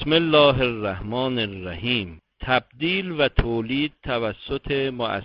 بسم الله الرحمن الرحیم. تبدیل و تولید توسط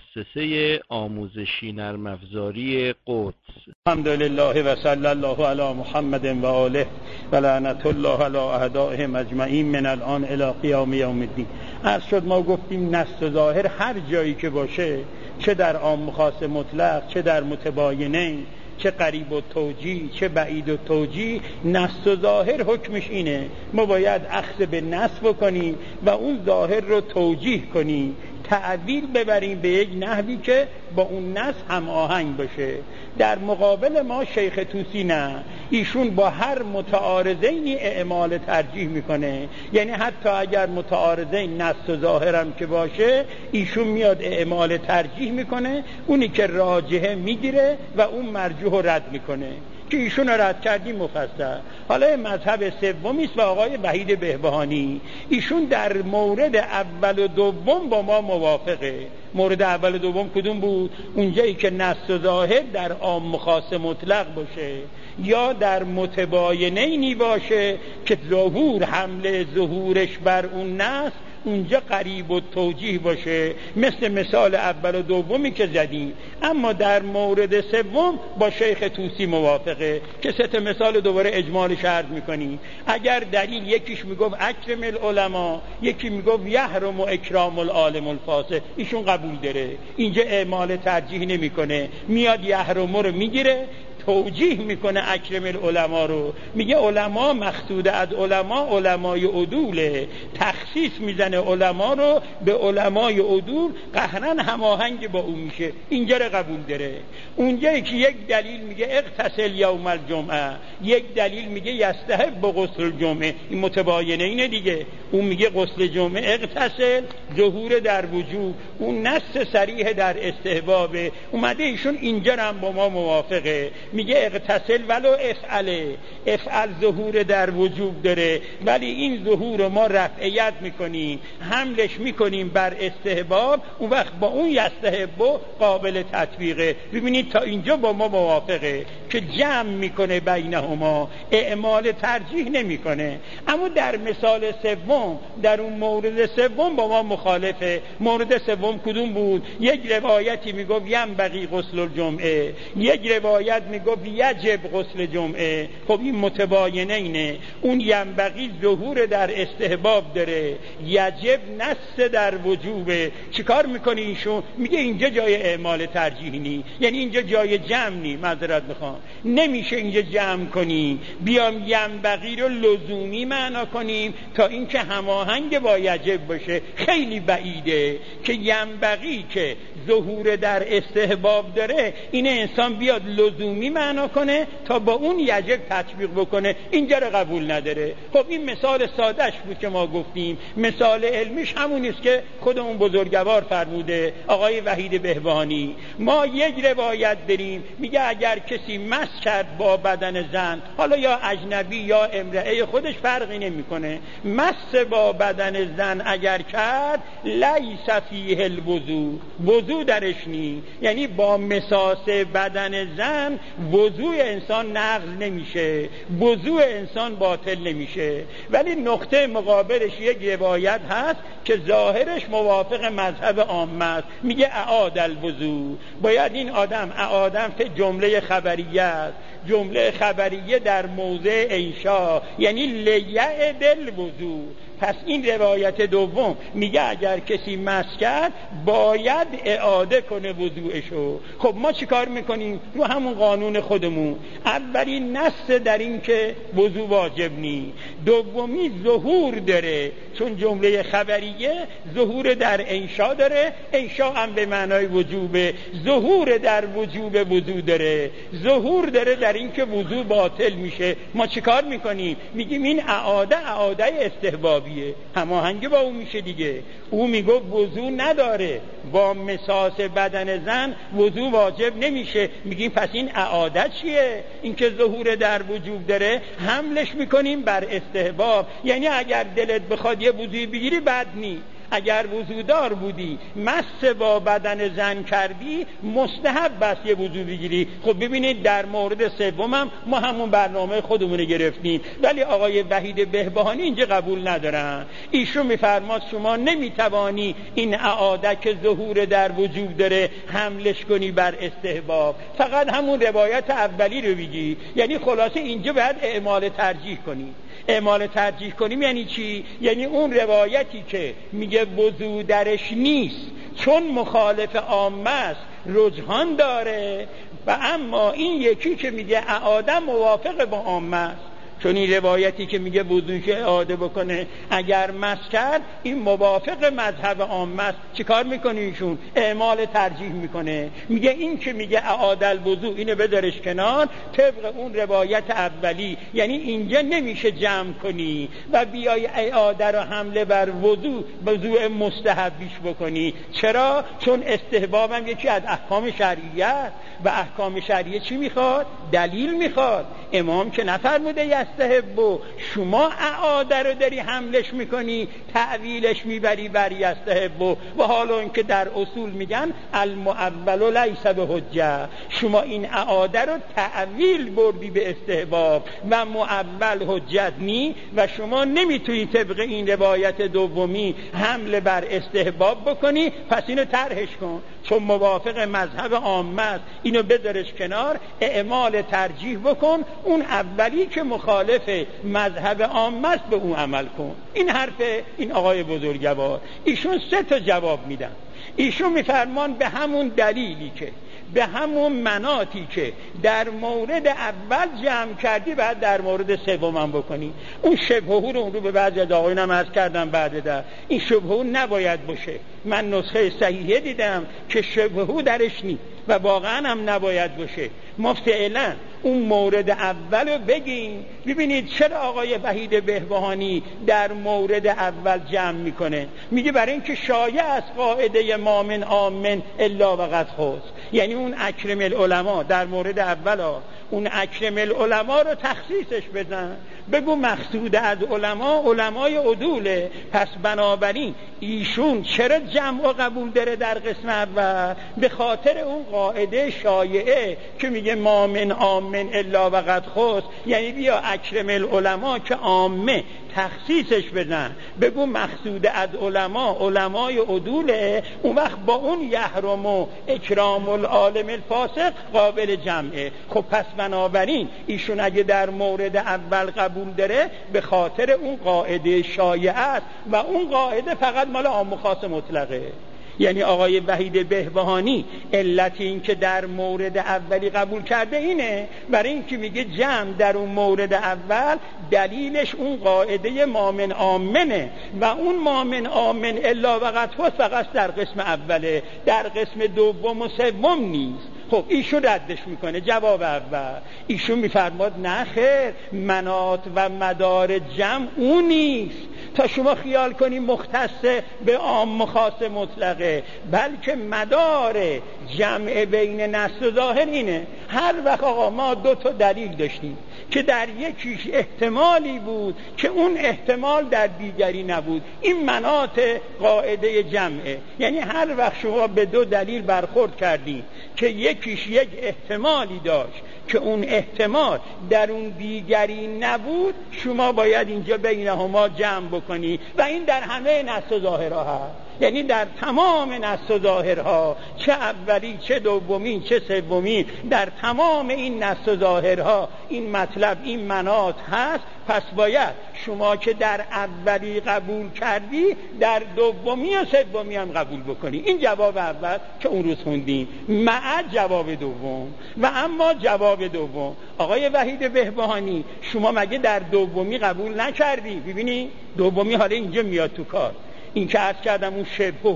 مؤسسه آموزشی نرم افزاری قدس. الحمدلله و صلی الله علی محمد و آله و لعنت الله علی اعدائهم اجمعین من الان الی قیام یوم الدین. عرض شد ما گفتیم نص و ظاهر هر جایی که باشه، چه در عام خاص مطلق، چه در متباینین، چه قریب و توجیه، چه بعید و توجیه، نص و ظاهر حکمش اینه ما باید اخذ به نص بکنیم و اون ظاهر رو توجیه کنیم، تعدیل ببریم به یک نحوی که با اون نص هم آهنگ باشه. در مقابل ما شیخ طوسی نه، ایشون با هر متعارضینی اعمال ترجیح میکنه، یعنی حتی اگر متعارضین نص و ظاهرم که باشه ایشون میاد اعمال ترجیح میکنه، اونی که راجحه میگیره و اون مرجوح رو رد میکنه که ایشون رد کردیم مفصل. حالا مذهب سومی است و آقای وحید بهبهانی، ایشون در مورد اول و دوم با ما موافقه. مورد اول و دوم کدوم بود؟ اونجایی که نص و ظاهر در عام خاص مطلق باشه یا در متباینینی باشه که ظهور حمله ظهورش بر اون نص اونجا قریب و توجیه باشه، مثل مثال اول و دومی که زدیم. اما در مورد سوم با شیخ طوسی موافقه که سه تا مثال دوباره اجمالش عرض میکنیم. اگر دلیل یکیش میگفت اکرم العلماء، یکی میگفت یحرم اکرام العالم الفاسد، ایشون قبول داره، اینجا اعمال ترجیح نمیکنه، میاد یحرم رو میگیره، توجیه میکنه اکرم العلماء رو، میگه علما مقصود از علمای عدوله، تخصیص میزنه علما رو به علمای عدول، قهرن هماهنگ با اون میشه، اینجا رو قبول داره. اونجایی که یک دلیل میگه اغتسل یوم الجمعه، یک دلیل میگه یستحب غسل الجمعه، این متباینه اینه دیگه. اون میگه غسل جمعه اغتسل، ظهور در وجوب، اون نص صریح در استحباب. اومده ایشون اینجا هم با ما موافقه، میگه اغتسل ولو افعل ظهور در وجوب داره، ولی این ظهور ما رفعیت میکنیم، حملش میکنیم بر استحباب، اون وقت با اون یستحب قابل تطبیقه. ببینید تا اینجا با ما موافقه که جمع میکنه بینهما، اعمال ترجیح نمیکنه. اما در مثال سوم، در اون مورد سوم با ما مخالفه. مورد سوم کدوم بود؟ یک روایتی میگفت ینبغی غسل الجمعه، یک روایت میگفت یجب غسل جمعه. خب این متباینه اینه، اون ینبغی ظهور در استحباب داره، یجب نص در وجوبه. چیکار میکنی ایشون؟ میگه اینجا جای اعمال ترجیح نی، یعنی اینجا جای جمع نی، معذرت میخوام، نمیشه اینجا جمع کنی بیام ینبغی رو لزومی معنا کنیم تا اینکه هماهنگ با یجب باشه. خیلی بعیده که ینبغی که ظهور در استحباب داره این انسان بیاد لزومی معنا کنه تا با اون یجب تطبیق بکنه، اینجا رو قبول نداره. خب این مثال سادهش بود که ما گفتیم، مثال علمیش همونیست که خودمون بزرگوار فرموده آقای وحید بهبهانی. ما یک روایت داریم میگه اگر کسی مس کرد با بدن زن، حالا یا اجنبی یا امرأه، خودش فرقی نمیکنه، مس با بدن زن اگر کرد لیس فیه الوضو، وضو درش نی، یعنی با مساس بدن زن وضوء انسان نقض نمیشه، وضوء انسان باطل نمیشه. ولی نقطه مقابلش یک روایت هست که ظاهرش موافق مذهب عامه است، میگه اعاد الوضوء، باید این آدم اعادم به جمله خبریه است، جمله خبریه در موضع انشا، یعنی لیعد الوضوء. پس این روایت دوم میگه اگر کسی مس کرد باید اعاده کنه وضوءشو. خب ما چی کار میکنیم؟ رو همون قانون خودمون، اولین نص در این که وضوء واجب نی، دومی ظهور داره، چون جمله خبریه ظهور در انشا داره، انشا هم به معنای وجوبه، ظهور در وجوب وضوء داره، ظهور داره در این که وضوء باطل میشه. ما چی کار میکنیم؟ میگیم این اعاده استحبابیه، هماهنگ با اون میشه دیگه. او میگه وضوء نداره، با مساس بدن زن وضوء واجب نمیشه، میگیم پس این اعاده چیه؟ این که ظهور در وجوب داره حملش میکنیم بر استحباب، یعنی اگر دلت بخواد یه وضوئی بگیری بد نی، اگر وضودار بودی مس با بدن زن کردی مستحب است یه وضو بگیری. خب ببینید در مورد سومم ما همون برنامه خودمون گرفتیم، ولی آقای وحید بهبهانی اینجا قبول ندارن. ایشون میفرماد شما نمیتوانی این اعاده که ظهور در وجود داره حملش کنی بر استحباب، فقط همون روایت اولی رو بگی. یعنی خلاصه اینجا باید اعمال ترجیح کنی. اعمال ترجیح کنیم یعنی چی؟ یعنی اون روایتی که میگه وضو درش نیست چون مخالف عامه است رجحان داره، و اما این یکی که میگه اعاده موافق با عامه است، چون این روایتی که میگه وضو که اعاده بکنه اگر مس کرد این موافق مذهب عامه است. چیکار میکنه ایشون؟ اعمال ترجیح میکنه، میگه این که میگه اعاده الوضو اینو بذارش کنار طبق اون روایت اولی. یعنی اینجا نمیشه جمع کنی و بیای اعاده رو حمله بر وضو مستحبیش بکنی. چرا؟ چون استحباب هم یکی از احکام شرعیه و احکام شرعیه چی میخواد؟ دلیل میخواد. امام که نفرموده یستحبو، شما اعاده رو داری حملش میکنی تعویلش میبری بر یستحبو. و حالا اینکه در اصول میگن المعول لیس بحجه، شما این اعاده رو تعویل بردی به استحباب و معول حجت نی، و شما نمیتونی طبق این روایت دومی حمله بر استحباب بکنی. پس اینو طرحش کن چون موافق مذهب عامه است، اینو بذارش کنار، اعمال ترجیح بکن، اون اولی که مخالف مذهب عامه است به اون عمل کن. این حرف این آقای بزرگوار. ایشون 3 جواب میدن. ایشون میفرمان به همون دلیلی که به همون مناطی که در مورد اول جمع کردی بعد در مورد سوم بکنی. اون شبهه رو اون رو به بعضی از آقایونم عرض کردم بعد در این شبهه نباید باشه. من نسخه صحیحه دیدم که شبهه درش نیست و واقعا هم نباید باشه. ما فعلا اون مورد اول رو بگیم. ببینید چرا آقای وحید بهبهانی در مورد اول جمع میکنه. میگه برای اینکه شایع است قاعده ما من عامن الا وقد خص. یعنی اون اکرم العلماء در مورد اول اون اکرم العلماء رو تخصیصش بزن، بگو مقصود از علمای عدوله. پس بنابراین ایشون چرا جمع و قبول داره در قسم اول؟ به خاطر اون قاعده شایعه که میگه ما من عامن الا وقد خص. یعنی بیا اکرم العلماء که عامه تخصیصش بزن، بگو مقصود از علمای عدوله. اون وقت با اون یحرم و اکرام العالم الفاسق قابل جمعه. خب پس بنابراین ایشون اگه در مورد اول قبول داره به خاطر اون قاعده شایعه است و اون قاعده فقط مال عام و خاص مطلقه. یعنی آقای وحید بهبهانی علت این که در مورد اولی قبول کرده اینه، برای این که میگه جمع در اون مورد اول دلیلش اون قاعده مامن آمنه و اون مامن آمن الا وقد خص فقط در قسم اوله، در قسم دوم و سوم نیست. خب ایشون ردش میکنه. جواب اول ایشون میفرماد نه خیر، مناط و مدار جمع اون نیست تا شما خیال کنی مختص به عام و خاص مطلقه، بلکه مدار جمع بین نص و ظاهر اینه. هر وقت آقا ما 2 دلیل داشتیم که در یکیش احتمالی بود که اون احتمال در دیگری نبود، این مناط قاعده جمعه. یعنی هر وقت شما به 2 دلیل برخورد کردی که یکیش یک احتمالی داشت که اون احتمال در اون دیگری نبود، شما باید اینجا بینهما جمع بکنی و این در همه نص و ظاهرها هست. یعنی در تمام نص و ظاهرها، چه اولی چه دومی چه سومی، در تمام این نص و ظاهرها این مطلب این مناط هست. پس باید شما که در اولی قبول کردی در دومی و سومی هم قبول بکنی. این جواب اول که اون روز خوندیم مع جواب دوم. و اما جواب دوم آقای وحید بهبهانی شما مگه در دومی قبول نکردی؟ ببینی دومی حالا اینجا میاد تو کار. این که عرض کردم اون شبههو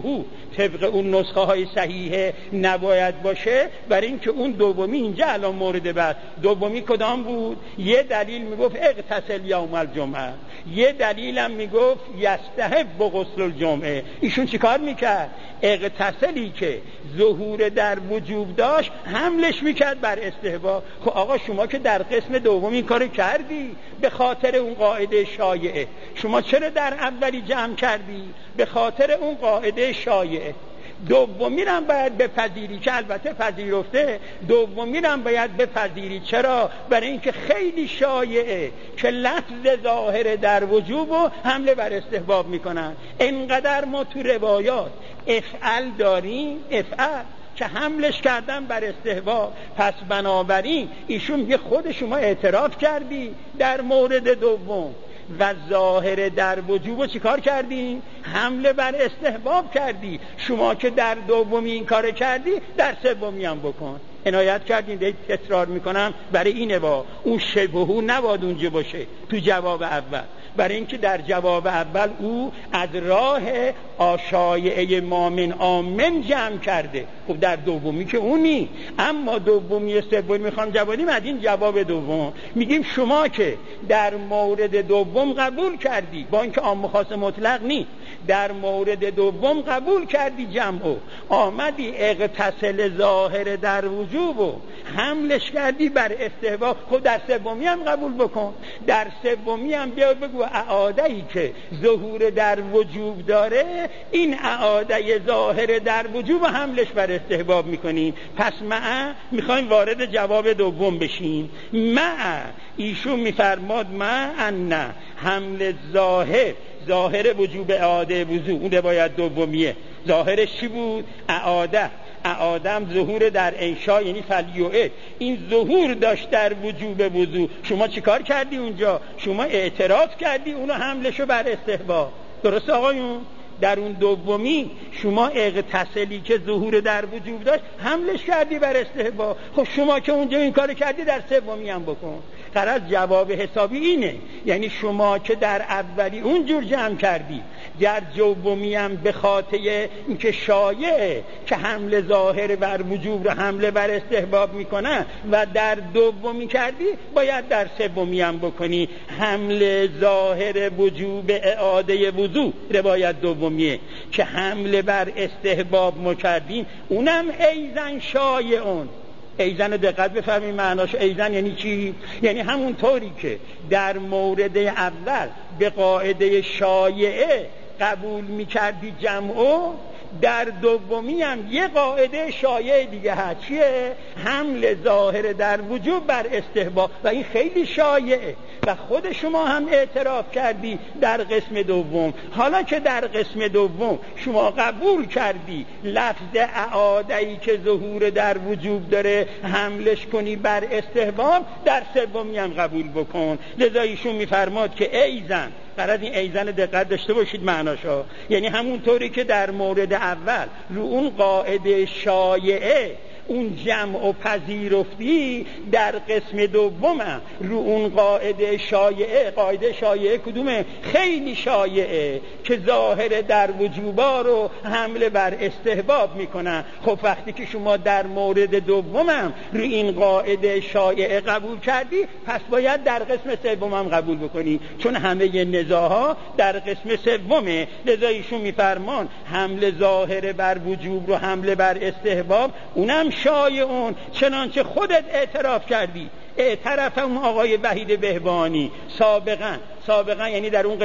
طبق اون نسخه های صحیحه نباید باشه، برای اینکه اون دومی اینجا الان مورد بعد. دومی کدام بود؟ یه دلیل میگفت اغتسل یوم الجمعه، یه دلیلم میگفت یستحب غسل الجمعه. ایشون چیکار میکرد؟ اغتسلی که ظهور در وجوب داشت حملش میکرد بر استحباب. خب آقا شما که در قسم دوم این کارو کردی به خاطر اون قاعده شایعه، شما چرا در اولی جمع کردی؟ به خاطر اون قاعده شایعه. دومی هم باید بپذیری که البته پذیرفته، دومی هم باید بپذیری. چرا؟ برای اینکه خیلی شایعه که لفظ ظاهر در وجوب و حمله بر استحباب میکنن. انقدر ما تو روایات افعل داریم، افعل که حملش کردن بر استحباب. پس بنابراین ایشون میگه خود شما اعتراف کردی در مورد دوم و ظاهر در وجوب چی کار کردی؟ حمله بر استحباب کردی. شما که در دومی این کار کردی در سومی هم بکن. عنایت کردین؟ دیگه تکرار میکنم برای اینه با اون شبهو نباید اونجا باشه تو جواب اول، برای اینکه در جواب اول او از راه آشایعه ما من آمن جمع کرده. خب در دومی که اونی، اما دومی سومی میخوام جوابیم از این جواب دوم. میگیم شما که در مورد دوم قبول کردی، با اینکه عام خاص مطلق نی، در مورد دوم قبول کردی جمعو، آمدی اغتسل ظاهر در وجوب و حملش کردی بر استحباب. خب در سومی هم قبول بکن، در سومی هم بیا بگو اعاده‌ای که ظهور در وجوب داره این اعاده ظاهر در وجوب حملش بر استحباب میکنیم. پس میخوایم وارد جواب دوم بشیم. ایشون میفرماد ان حمل ظاهر وجوب اعاده وضو، اون روایت دومیه. ظاهرش چی بود؟ اعادم ظهور در انشا، یعنی فلیوعد. این ظهور داشت در وجوب وضو. شما چی کار کردی اونجا؟ شما اعتراف کردی اونو حملشو بر استحباب. درست آقایون؟ در اون دومی شما اغتسلی که ظهور در وجوب داشت حملش کردی بر استحباب. خب شما که اونجا این کار کردی در سومی هم بکن. غرض جواب حسابی اینه، یعنی شما که در اولی اونجور جمع کردی، در دومی هم به خاطر اینکه شایعه که حمل ظاهر بر وجوب رو حمله بر استحباب میکنه و در دومی کردی، باید در سومی هم بکنی. حمل ظاهر وجوب اعاده وضو روایت دومیه که حمله بر استحباب ما کردیم، اونم ایزن شایعون. ایزن دقت بفرمایید معناش. ایزن یعنی چی؟ یعنی همون طوری که در مورد اول به قاعده شایعه قبول میکردی جمعو، در دومی هم یه قاعده شایع دیگه هست. چیه؟ حمل ظاهر در وجوب بر استحباب، و این خیلی شایعه و خود شما هم اعتراف کردی در قسم دوم. حالا که در قسم دوم شما قبول کردی لفظ اعاده‌ای که ظهور در وجوب داره حملش کنی بر استحباب، در سومی هم قبول بکن. لذا ایشون میفرماد که ایزن، قرار این ایزن دقت داشته باشید معناشو، یعنی همونطوری که در مورد اول رو اون قاعده شایعه اون جمع و پذیرفتی، در قسم دوم رو اون قاعده شایعه. قاعده شایعه کدومه؟ خیلی شایعه که ظاهر در وجوبا رو حمله بر استحباب میکنن. خب وقتی که شما در مورد دومم رو این قاعده شایعه قبول کردی، پس باید در قسم سومم قبول بکنی، چون همه نزاعها در قسم سومه. لذا ایشون میفرمان حمله ظاهر بر وجوب رو حمله بر استحباب، اونم شایعون، چنانچه خودت اعتراف کردی. اعتراف اون آقای وحید بهبانی سابقا یعنی در اون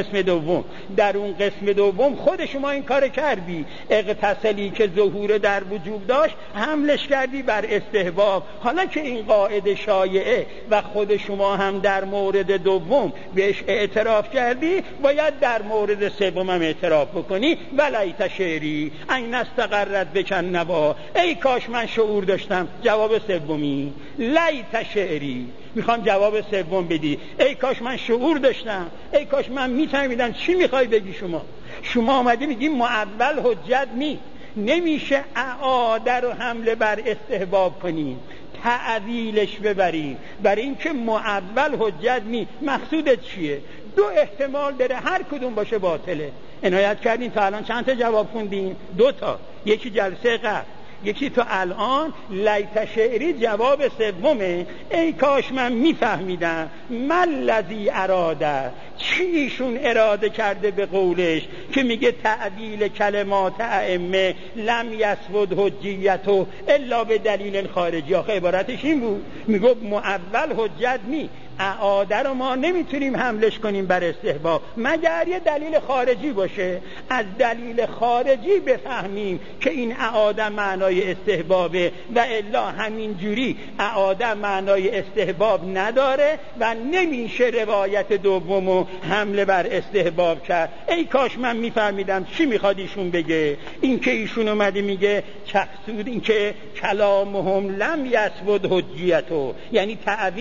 قسم دوم خود شما این کار کردی. اغتسلی که ظهور در وجوب داشت حملش کردی بر استحباب. حالا که این قاعده شایعه و خود شما هم در مورد دوم بهش اعتراف کردی، باید در مورد سوم هم اعتراف بکنی. ولیت شعری این استقرت بکن نبا، ای کاش من شعور داشتم. جواب سومی لیت شعری، میخوام جواب سوم بدی. ای کاش من شعور داشتم، ای کاش من میفهمیدم چی میخوای بگی. شما آمدی میگی معول حجت نمیشه اعاده رو حمله بر استحباب کنیم، تعویلش ببریم، برای اینکه معول حجت مقصودت چیه؟ دو احتمال داره، هر کدوم باشه باطله. عنایت کردین تا الان چند تا جواب خوندین؟ 2 تا. یکی جلسه قبل، یکی تو الان. لیت شعری جواب سومه. ای کاش من میفهمیدم من الذی اراده، چی ایشون اراده کرده به قولش که میگه تعدیل کلمات ائمه لم یثبت حجیته الا به دلیل خارجی. آخه عبارتش این بود، میگه معول حجت نی، اعاده رو ما نمیتونیم حملش کنیم بر استحباب مگر یه دلیل خارجی باشه. از دلیل خارجی بفهمیم که این اعاده معنای استحبابه و الا همین جوری اعاده معنای استحباب نداره و نمیشه روایت دومو حمله بر استحباب کرد. ای کاش من میفهمیدم چی میخواد ایشون بگه. این که ایشون اومده میگه چقصود این که کلامهم لم یثبت حجیته، یعنی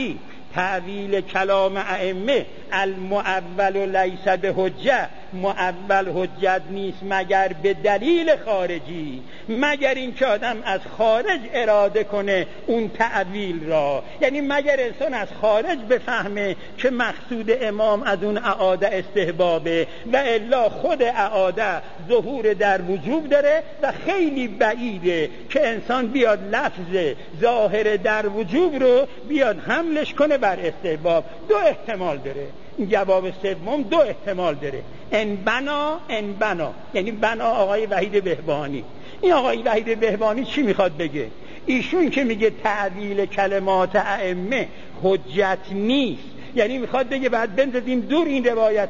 تعویل کلام ائمه المعول لیس به حجه، معول حجت نیست مگر به دلیل خارجی، مگر این که آدم از خارج اراده کنه اون تعویل را، یعنی مگر انسان از خارج بفهمه که مقصود امام از اون اعاده استحبابه و الا خود اعاده ظهور در وجوب داره و خیلی بعیده که انسان بیاد لفظ ظاهر در وجوب رو بیاد حملش کنه بر استحباب. دو احتمال داره. جواب سوم دو احتمال داره. ان بنا یعنی بنا آقای وحید بهبهانی. این آقای وحید بهبهانی چی میخواد بگه؟ ایشون که میگه تعدیل کلمات ائمه حجت نیست، یعنی میخواد بگه بعد بندازیم دور این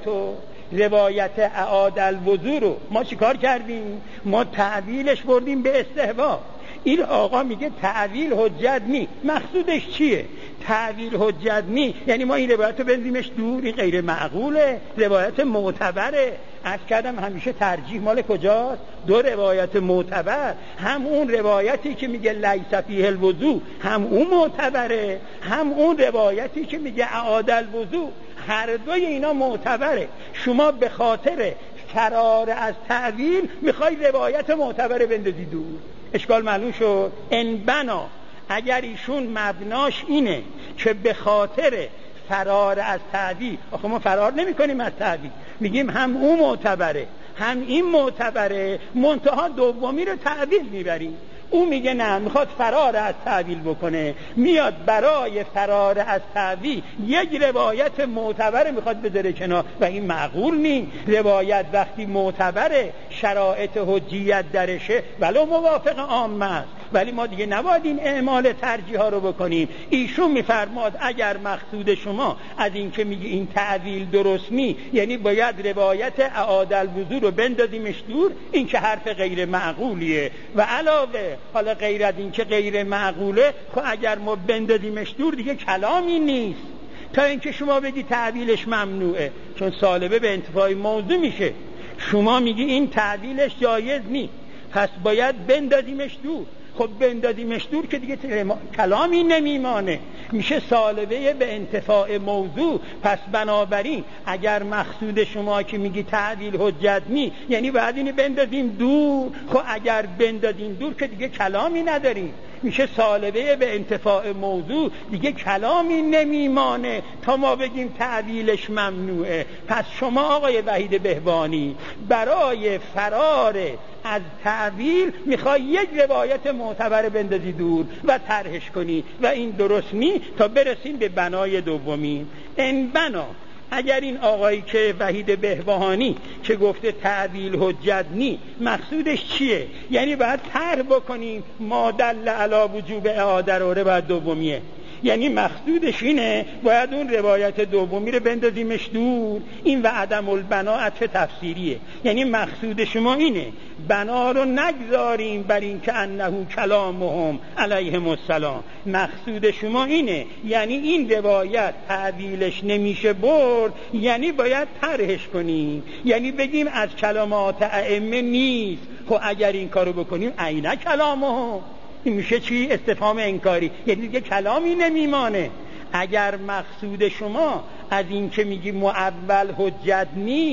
روایت اعاد الوضو رو. ما چیکار کردیم؟ ما تعدیلش بردیم به استحباب. این آقا میگه تعویل حجت نی. مقصودش چیه؟ تعویل حجت نی یعنی ما این روایت رو بندیمش دور، این غیر معقوله، روایت معتبره. عرض کردم همیشه ترجیح مال کجاست؟ دو روایت معتبر، هم اون روایتی که میگه لیس فیه الوضو هم اون معتبره، هم اون روایتی که میگه اعاد الوضو، هر دوی اینا معتبره. شما به خاطر فرار از تعویل میخوای روایت معتبر بندازی دور. اشکال معلوم شد. ان بنا، اگر ایشون مبناش اینه که به خاطر فرار از تعویل، آخه ما فرار نمی کنیم از تعویل، میگیم هم اون معتبره هم این معتبره، منتها دومی رو تعویل میبریم. اون میگه نه، میخواد فرار از تعویل بکنه، میاد برای فرار از تعویل یک روایت معتبر میخواد بذاره کنار و این معقول نیست. روایت وقتی معتبره شرایط حجیت درشه ولو موافق عامه است، ولی ما دیگه نباید این اعمال ترجیح ها رو بکنیم. ایشون میفرماد اگر مقصود شما از این که میگه این تعویل درست نی، یعنی باید روایت اعاد الوضو رو بندازیمش دور، این که حرف غیر معقولیه. و علاوه حالا غیر از این که غیر معقوله، خب اگر ما بندازیمش دور دیگه کلامی نیست تا اینکه شما بگی تعویلش ممنوعه، چون سالبه به انتفاع موضوع میشه. شما میگی این تعویلش جایز نیست، پس باید بندازیمش دور. خب بندازیمش دور که دیگه کلامی نمیمانه، میشه سالبه به انتفاع موضوع. پس بنابراین اگر مقصود شما که میگی تعدیل حجت نی، یعنی باید اینو بندازیم دور. خب اگر بندازیم دور که دیگه کلامی نداریم، میشه سالبه به انتفاع موضوع، دیگه کلامی نمیمانه تا ما بگیم تعدیلش ممنوعه. پس شما آقای وحید بهبهانی برای فرار از تعویل میخوای یک روایت معتبر بندازی دور و طرحش کنی و این درست نی تا برسیم به بنای دومی. این بنا، اگر این آقایی که وحید بهبهانی که گفته تعویل حجت نی مقصودش چیه؟ یعنی باید طرح بکنیم ما دل علی وجوب اعاده رو روایت دومیه، یعنی مقصودش اینه باید اون روایت دومی رو بندازیمش دور. این و عدم البنا عطف تفسیریه، یعنی مقصود شما اینه بنا رو نگذاریم بر این که انه کلامهم علیهم السلام. مقصود شما اینه یعنی این روایت تعویلش نمیشه برد، یعنی باید طرحش کنیم، یعنی بگیم از کلمات ائمه نیست. خب اگر این کارو بکنیم عین کلامهم، این میشه چی؟ استفهام انکاری، یعنی دیگه کلامی نمیمانه. اگر مقصود شما از این که میگی معول حجت نیست،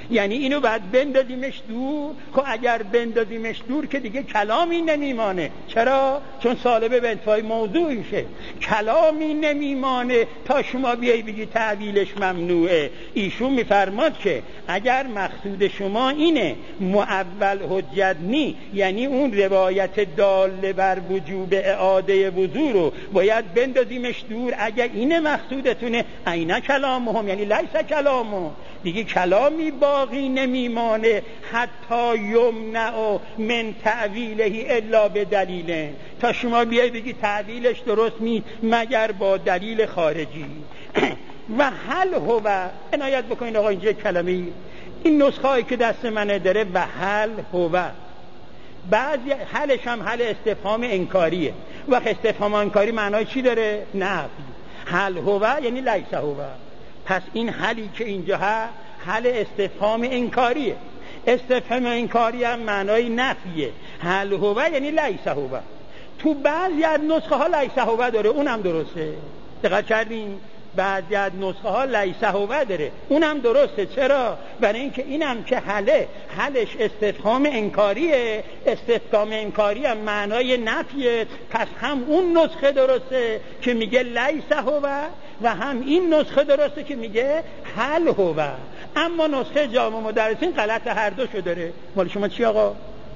یعنی اینو باید بندازیمش دور. خب اگر بندازیمش دور که دیگه کلامی نمیمانه. چرا؟ چون سالبه به انتهای موضوع میشه. کلامی نمیمانه تا شما بیایی بگی تعویلش ممنوعه. ایشون میفرماد که اگر مقصود شما اینه معول حجت نی، یعنی اون روایت داله بر وجوب اعاده وضو رو باید بندازیمش دور، اگر اینه مقصودتونه، عین کلامهم یعنی لیس کلامهم، دیگه کلامی باقی نمیمانه حتی یمنع من تعویله الا به دلیل، تا شما بیایی بگی تعویلش درست نیست مگر با دلیل خارجی. و هل هو، عنایت بکنید آقا اینجا کلمه این نسخه هایی که دست منه داره و هل هو، بعضی حلش هم حل استفهام انکاریه. وقت استفهام انکاری معنای چی داره؟ نفی. هل هو یعنی لیس هو. پس این حلی که اینجا هست حل استفهام انکاریه. استفهام انکاری هم معنای نفیه. هل هو یعنی لیس هو. تو بعضی از نسخه ها لیس هو داره، اونم درسته. دقت کردین؟ بعضی از نسخه ها لیس هو داره، اونم درسته. چرا؟ برای اینکه اینم که حلش استفهام انکاریه. استفهام انکاری هم معنای نفیه. پس هم اون نسخه درسته که میگه لیس هو و هم این نسخه درسته که میگه هل هو. اما نسخه جامع مدرسین غلط هر دوشو داره. مال شما چی آقا؟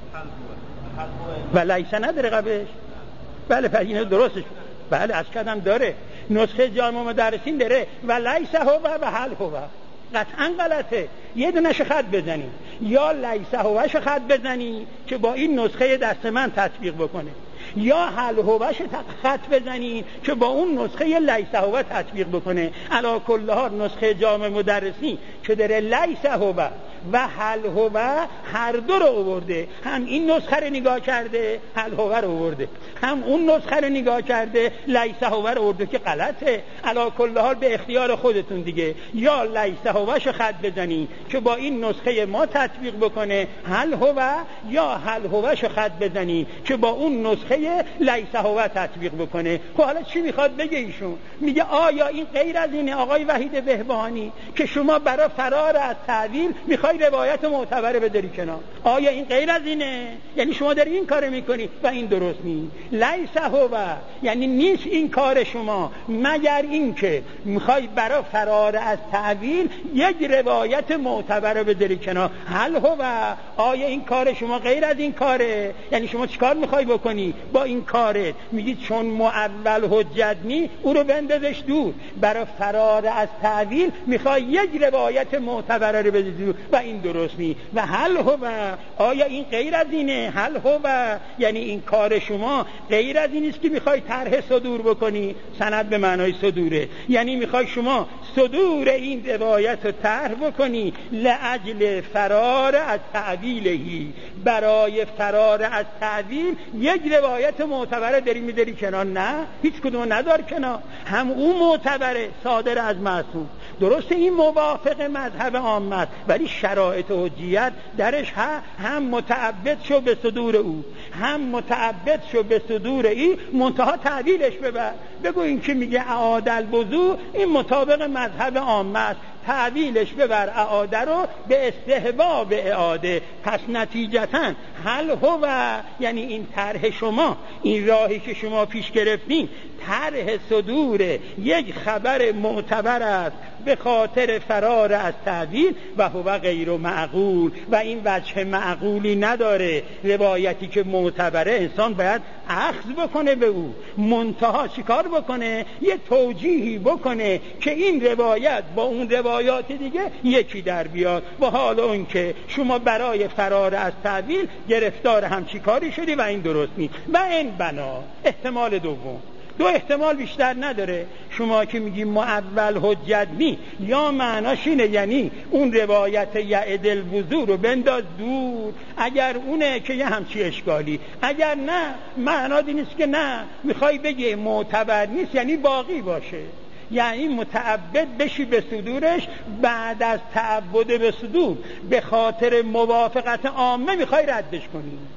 و لیس نداره قبلش؟ بله پس اینو درستش. بله از کدم داره. نسخه جامع مدرسین داره و لیس هو و هل هو. قطعا غلطه. یه دونش خط بزنی، یا لیس هوش خط بزنی که با این نسخه دست من تطبیق بکنه، یا هل هوش خط بزنی که با اون نسخه لیس هو تطبیق بکنه. علی کل حال نسخه جامع مدرسین که داره لیس هو و هل هو هر دو رو آورده. هم این نسخه رو نگاه کرده هل هو رو آورده، هم اون نسخه رو نگاه کرده لیس هو رو آورده که غلطه. علی کل حال به اختیار خودتون دیگه، یا لیس هوش خط بزنی که با این نسخه ما تطبیق بکنه هل هو، یا هل هوش خط بزنی که با اون نسخه لیس هو تطبیق بکنه. خب حالا چی میخواد بگه ایشون؟ میگه آیا این غیر از اینه آقای وحید بهبهانی که شما برای فرار از تعویل میخوای روایت معتبر بذاری کنار؟ آیا این غیر از اینه؟ یعنی شما داری این کارو میکنی و این درست نیست. لیس هو یعنی نیست این کار شما مگر این که میخوای برای فرار از تعویل یک روایت معتبر رو بذاری کنار. هل هو آیا این کار شما غیر از این کاره؟ یعنی شما چیکار میخوای بکنی با این کارت؟ میگی چون معول حجت نی او رو بندازش دور، برای فرار از تعویل میخوای یک روایت معتبر رو بذاری دور و این درست نی. و هل هو آیا این غیر از اینه؟ هل هو یعنی این کار شما غیر از این است که میخوای طرح صدور بکنی. سند به معنای صدوره، یعنی میخوای شما صدور این روایت رو طرح بکنی لاجل فرار از تعویلهی، برای فرار از تعویل یک روایت معتبره داری میذاری کنار. نه، هیچ کدوم ندار کنار. هم اون معتبره صادر از معصوم، درسته این موافق مذهب عامه، ولی شرایط حجیت درش هم متعبد شو به صدور او، هم متعبد شو به صدور ای، منتها تعویلش ببر. بگو این که میگه اعاده الوضو این مطابق مذهب عامه است، تعویلش ببر اعاده رو به استحباب اعاده. پس نتیجتاً هل هو یعنی این طرح شما، این راهی که شما پیش گرفتین طرح صدور یک خبر معتبر است به خاطر فرار از تعویل و هو غیر معقول، و این وجه معقولی نداره. روایتی که معتبره انسان باید اخذ بکنه به او، منتها چیکار بکنه؟ یه توجیهی بکنه که این روایت با اون روایات دیگه یکی در بیاد. و حال اون که شما برای فرار از تعویل گرفتار همچی کاری شدی و این درست نیست. و این بنا احتمال دوم، دو احتمال بیشتر نداره. شما که میگی معول حجت نی، یا معناش اینه یعنی اون روایت یعد الوضو رو بنداز دور، اگر اونه که یه همچی اشکالی، اگر نه معنا نیست که نه میخوای بگی معتبر نیست یعنی باقی باشه، یعنی متعبد بشی به صدورش بعد از تعبد به صدور به خاطر موافقت عامه میخوای ردش کنی.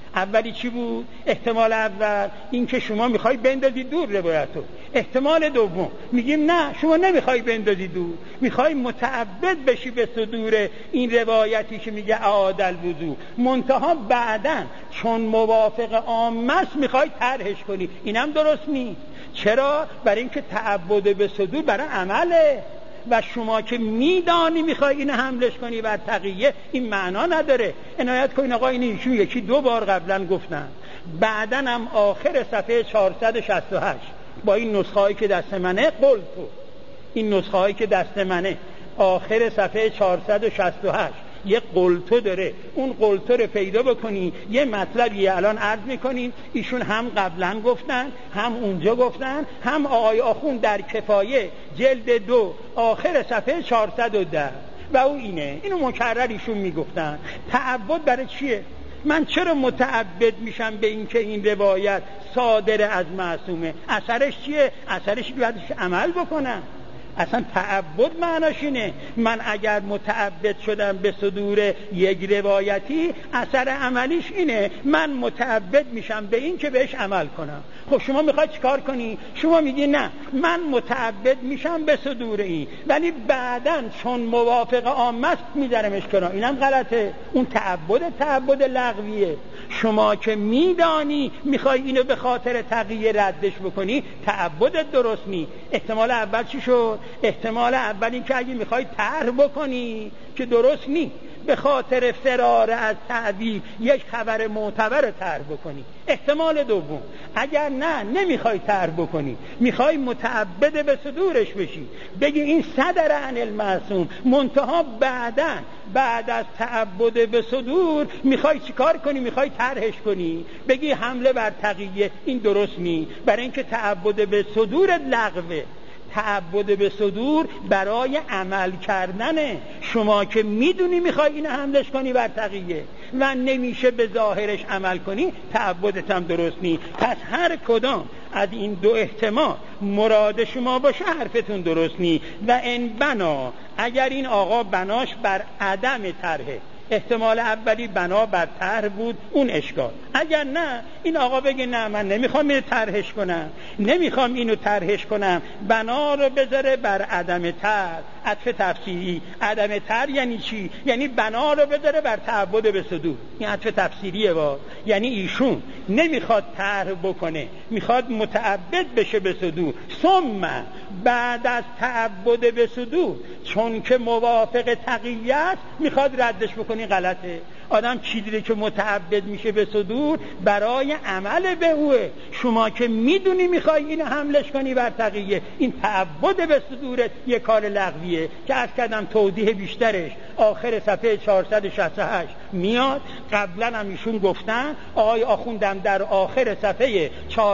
اولی چی بود؟ احتمال اول این که شما میخوای بندازی دور روایتو. احتمال دوم میگیم نه، شما نمیخوای بندازی دور، میخوای متعبد بشی به صدور این روایتی که میگه اعاد الوضو، منتها بعدن چون موافق عامه است میخوای طرحش کنی. اینم درست نیست. چرا؟ برای اینکه تعبد به صدور برای عمله و شما که میدانی میخوای اینو حملش کنی بر تقیه، این معنا نداره. عنایت کنین آقا، این ایشون یکی دو بار قبلا گفتن. بعدن هم آخر صفحه 468 با این نسخه هایی که دست منه قلتو، این نسخه هایی که دست منه آخر صفحه 468 یه قلتو داره. اون قلتو رو پیدا بکنی، یه مطلبی الان عرض میکنیم ایشون هم قبلا گفتن، هم اونجا گفتن، هم آقای آخوند در کفایه جلد 2 آخر صفحه 410 و او اینو مکرر ایشون میگفتن. تعبد برای چیه؟ من چرا متعبد میشم به این که این روایت صادر از معصومه؟ اثرش چیه؟ اثرش باید عمل بکنم. اصلا تعبد معناش اینه من اگر متعبد شدم به صدور یک روایتی، اثر عملیش اینه من متعبد میشم به این که بهش عمل کنم. خب شما میخوای چیکار کنی؟ شما میگی نه، من متعبد میشم به صدور این، ولی بعدن چون موافق عامه است میذارمش کنار. اینم غلطه. اون تعبد لغویه. شما که میدانی میخوای اینو به خاطر تقیه ردش بکنی، تعبدت درست نی. احتمال اول چی شد؟ احتمال اول این که اگه میخوای طرح بکنی که درست نی، به خاطر فرار از تعبیر یک خبر معتبر طرح بکنی. احتمال دوم اگر نه نمیخوای طرح بکنی، میخوای متعبد به صدورش بشی، بگی این صدر عن المعصوم، منتها بعد از تعبد به صدور میخوای چیکار کنی؟ میخوای طرحش کنی، بگی حمله بر تقیه. این درست نی، برای اینکه تعبد به صدور لغوه. تعبد به صدور برای عمل کردنه. شما که میدونی میخوای اینو حملش کنی بر تقیه و نمیشه به ظاهرش عمل کنی، تعبدت هم درست نی. پس هر کدام از این دو احتمال مراد شما باشه حرفتون درست نی. و ان بنا، اگر این آقا بناش بر عدم طرحه، احتمال اولی بنا بر طرح بود، اون اشکال. اگر نه این آقا بگه نه من نمیخوام اینو طرحش کنم، نمیخوام اینو طرحش کنم، بنا رو بذاره بر عدم طرح. عطف تفسیری. عدم طرح یعنی چی؟ یعنی بنا رو بذاره بر تعبد به صدور. این عطف تفسیریه یعنی ایشون نمیخواد طرح بکنه، میخواد متعبد بشه به صدور. ثم بعد از تعبد به صدور چون که موافق تقیه است میخواد ردش بکنه. غلطه. آدم چیزی که متعبد میشه به صدور برای عمل به اوه. شما که میدونی میخوای اینو حملش کنی بر تقیه، این تعبد به صدورت یه کار لغویه که عرض کردم توضیح بیشترش آخر صفحه 468 میاد. قبلا هم ایشون گفتن، آقای آخوندم در آخر صفحه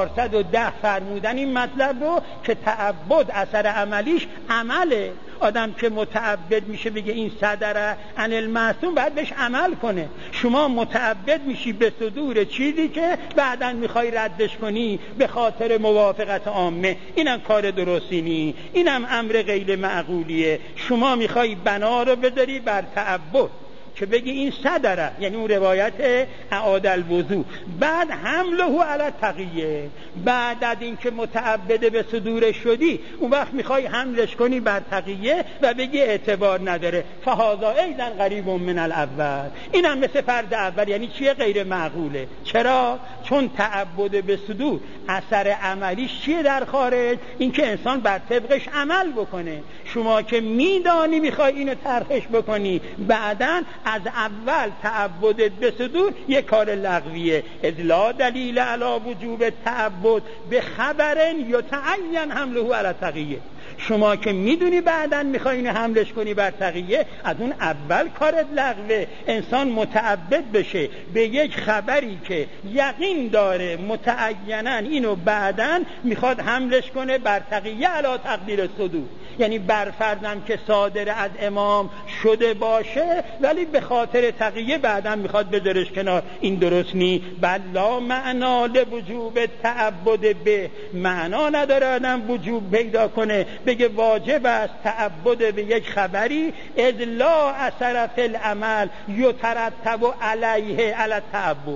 410 فرمودن این مطلب رو که تعبد اثر عملیش عمله. آدم که متعبد میشه بگه این صدر عن المعصوم، باید بهش عمل کنه. شما متعبد میشی به صدور چیزی که بعداً میخوای ردش کنی به خاطر موافقت عامه. اینم کار درستی نی، اینم امر غیر معقولیه. شما میخوای بنا رو بذاری بر تعبد که بگی این صدره، یعنی اون روایت اعاد الوضو، بعد حمله علی تقیه. بعد از این که متعبد به صدور شدی، اون وقت میخوای حملش کنی بر تقیه و بگی اعتبار نداره. فهذا ایضا قریب من الاول. اینم مثل فرض اول. یعنی چیه؟ غیر معقوله. چرا؟ چون تعبد به صدور اثر عملیش چیه در خارج؟ این که انسان بر طبقش عمل بکنه. شما که میدانی میخوای اینو طرحش بکنی، بعداً از اول تعبد به صدور یک کار لغویه. اذ لا دلیل علی وجوب تعبد به خبر یتعین حمله علی تقیه. شما که میدونی بعداً میخوای اینو حملش کنی بر تقیه، از اون اول کارت لغوه. انسان متعبد بشه به یک خبری که یقین داره متعیناً اینو بعداً میخواد حملش کنه بر تقیه علی تقدیر صدور. یعنی برفرضم که صادر از امام شده باشه ولی به خاطر تقیه بعداً میخواد بذارش کنار. این درست نی. بل لا معنا لوجوب تعبد به. معنا نداره آدم وجوب پیدا کنه بگه واجب است تعبد به یک خبری، اذ لا اثر فی العمل یترتب علیه علی التعبد.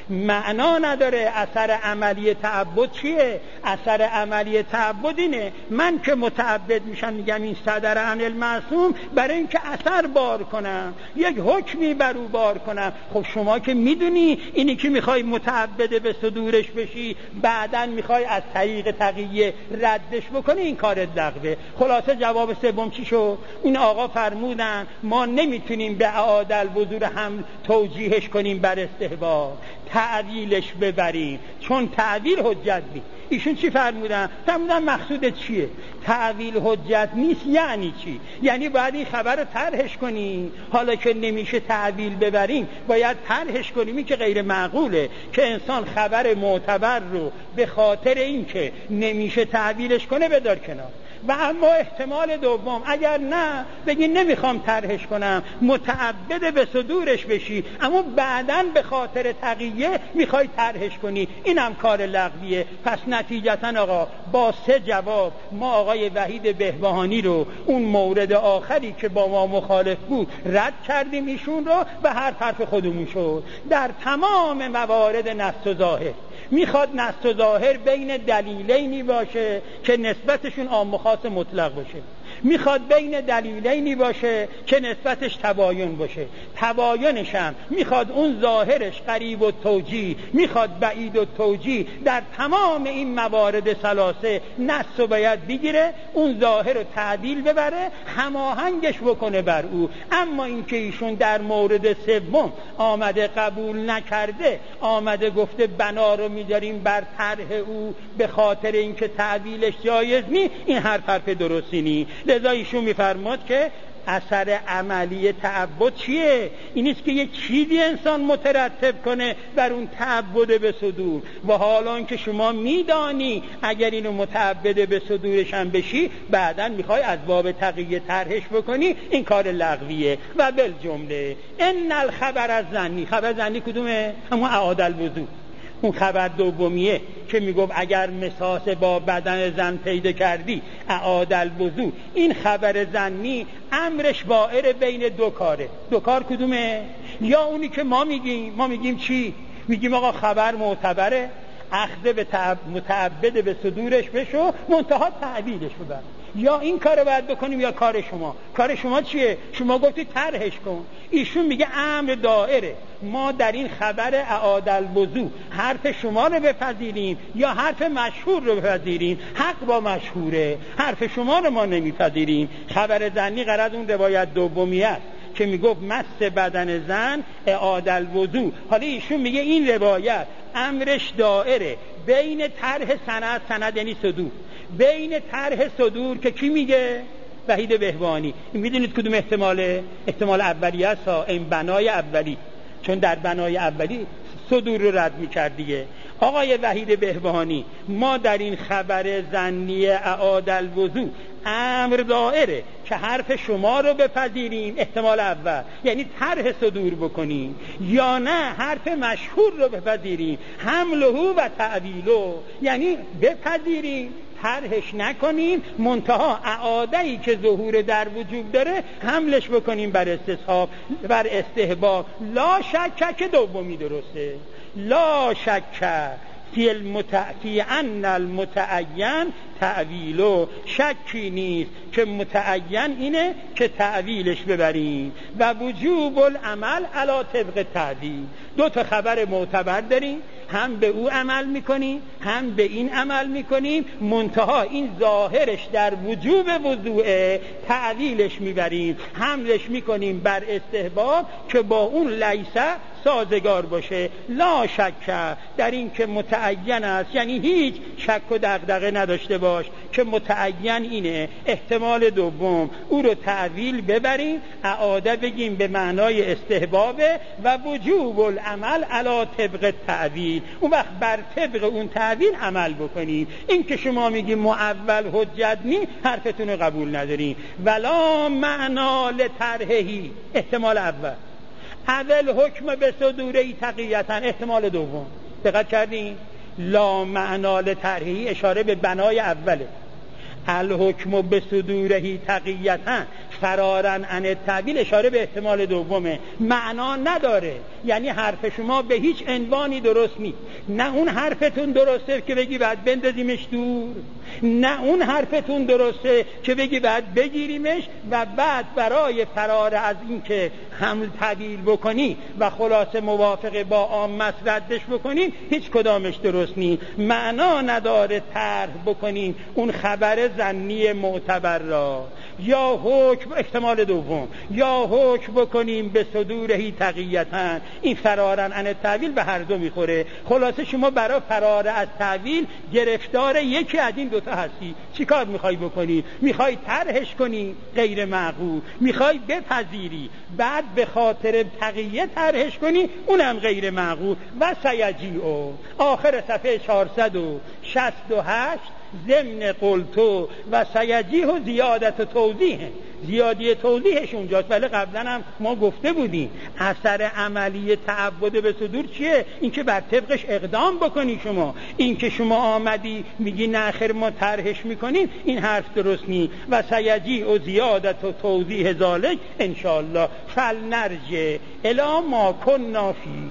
معنا نداره. اثر عملی تعبد چیه؟ اثر عملی تعبد اینه من که متعبد میشم میگم این صدر عن المعصوم برای اینکه اثر بار کنم، یک حکمی بر او بار کنم. خب شما که میدونی اینی که میخوای متعبد به صدورش بشی بعداً میخوای از طریق تقیه ردش بکنی، این کار لغوه. خلاصه جواب سوم چی شد؟ این آقا فرمودن ما نمیتونیم به اعاد الوضو هم توجیهش کنیم بر استحباب، تعویلش ببریم، چون تعویل حجت نیست. ایشون چی فرمودن؟ فرمودن مقصود چیه؟ تعویل حجت نیست یعنی چی؟ یعنی باید این خبر رو طرحش کنی. حالا که نمیشه تعویل ببریم باید طرحش کنیم. این که غیر معقوله که انسان خبر معتبر رو به خاطر این که نمیشه تعویلش کنه بدار کنار. و اما احتمال دوم اگر نه بگی نمیخوام طرحش کنم، متعبد به صدورش بشی اما بعداً به خاطر تقیه میخوای طرحش کنی، اینم کار لغویه. پس نتیجتاً آقا با 3 جواب ما آقای وحید بهبهانی رو اون مورد آخری که با ما مخالف بود رد کردیم ایشون رو و حرف خودمون شد. در تمام موارد نص و ظاهر میخواد نص و ظاهر بین دلیلینی باشه که نسبتشون عام و خاص مطلق باشه، میخواد بین دلیلینی باشه که نسبتش تباین باشه، تباینش هم میخواد اون ظاهرش قریب و توجیه، میخواد بعید و توجیه. در تمام این موارد ثلاثه نص و باید بگیره، اون ظاهر رو تعدیل ببره، هماهنگش بکنه بر او. اما اینکه ایشون در مورد سوم آمده قبول نکرده، آمده گفته بنا رو میذاریم بر طرح او به خاطر اینکه تعدیلش جایز نی، این حرف درستی نی. لذا ایشون میفرماد که اثر عملی تعبد چیه؟ این نیست که یک چیزی انسان مترتب کنه بر اون تعبد به صدور. و حالا که شما میدانی اگر اینو متعبد به صدورش هم بشی بعداً میخوای از باب تقیه طرحش بکنی، این کار لغویه. و بالجمله ان الخبر الظنی، خبر ظنی کدومه؟ همون اعاد الوضو. اون خبر دومیه که میگفت اگر مساس با بدن زن پیدا کردی اعاد الوضو. این خبر ظنی امرش بائر بین 2 کاره. 2 کار کدومه؟ یا اونی که ما میگیم چی؟ میگیم آقا خبر معتبره، اخذ به متعبد به صدورش بشو، منتها تعبیدش ببر. یا این کار باید بکنیم یا کار شما. کار شما چیه؟ شما گفتی طرحش کن. ایشون میگه امر دائره، ما در این خبر اعاد الوضو حرف شما رو بپذیریم یا حرف مشهور رو بپذیریم. حق با مشهوره، حرف شما رو ما نمیپذیریم. خبر ظنی غرض اون روایت دومیه است که میگفت مس بدن زن اعاد الوضو. حالا ایشون میگه این روایت امرش دائره بین طرح سند یعنی صدور، بین طرح صدور که کی میگه؟ وحید بهبهانی. میدونید کدوم احتماله؟ احتمال اولی است، این بنای اولی، چون در بنای اولی صدور رو رد میکرد دیگه. آقای وحید بهبهانی ما در این خبر ظنی اعاد الوضو امر دائره که حرف شما رو بپذیریم، احتمال اول یعنی طرح صدور بکنیم، یا نه حرف مشهور رو بپذیریم، حمله و تعویله یعنی بپذیریم طرحش نکنیم، منتها اعاده‌ای که ظهور در وجود داره حملش بکنیم بر استصحاب، بر استحباب. لا شک که دومی درسته، لا شک فی ان المتعین تعویلو، شکی نیست که متعین اینه که تعویلش ببریم. و وجوب العمل علی طبق تعدیل. 2 تا خبر معتبر داریم، هم به او عمل میکنیم هم به این عمل میکنیم، منتها این ظاهرش در وجوب وضوء، تعویلش میبریم، حملش میکنیم بر استحباب که با اون لیسه سازگار باشه. لا شک در این که متعین است، یعنی هیچ شک و دغدغه نداشته باش که متعین اینه. احتمال دوم او رو تعویل ببریم، اعاده بگیم به معنای استحبابه و وجوب العمل علی طبق تعویل، اون وقت بر طبق اون تعویل عمل بکنیم. این که شما میگیم معول حجت نی، حرفتون رو قبول نداریم. ولا معنا لطرحهی، احتمال اول. اول حکم به صدوره تقییتا، احتمال دوم. دقت کردین؟ لا معنا لطرحهی اشاره به بنای اوله. الحکم به صدوره تقییتا، فرارن عن التأویل اشاره به احتمال دومه، معنا نداره. یعنی حرف شما به هیچ عنوانی درست نیست. نه اون حرفتون درسته که بگی بعد بندازیمش دور، نه اون حرفتون درسته که بگی بعد بگیریمش و بعد برای فرار از این که حمل تعدیل بکنی و خلاصه موافق با عامت ردش بکنیم، هیچ کدامش درست نیست. معنا نداره طرح بکنیم اون خبر ظنی معتبر را، یا حکم احتمال دوم، یا حکم بکنیم به صدورهی تقیتن. این فرارن عن التأویل به هر دو میخوره. خلاصه شما برای فرار از تأویل گرفتار یکی از این دوتا هستی. چی کار میخوای بکنی؟ میخوای طرحش کنی غیر معقول، میخوای بپذیری بعد به خاطر تقیه طرحش کنی اونم غیر معقول. و سیجیعو آخر صفحه 468 ضمن قلتو و سیجیه و زیادت و توضیح، زیادی توضیحش اونجاست. ولی قبلا هم ما گفته بودیم اثر عملی تعبد به صدور چیه؟ این که بر طبقش اقدام بکنی. شما این که شما آمدی میگی نه خیر ما طرحش میکنیم، این حرف درست نیست. و سیجیه و زیادت و توضیح ذالک انشاءالله فلنرجع الی ما کنا فیه.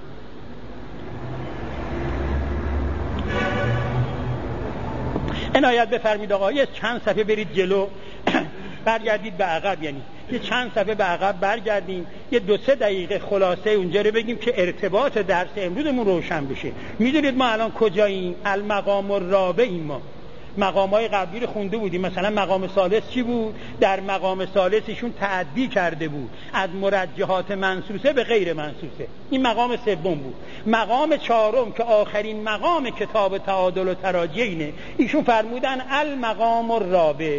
عنایت بفرمید آقا، یه چند صفحه برید جلو، برگردید به عقب، یعنی یه چند صفحه به عقب برگردیم، یه 2-3 دقیقه خلاصه اونجا رو بگیم که ارتباط درس امروزمون روشن بشه. میدونید ما الان کجاییم؟ المقام الرابع. ما مقامای قبلی رو خونده بودیم. مثلا مقام ثالث چی بود؟ در مقام ثالث ایشون تعدی کرده بود از مرجحات منصوصه به غیر منصوصه. این مقام سوم بود. مقام چهارم که آخرین مقام کتاب تعادل و تراجعینه، ایشون فرمودن المقام الرابع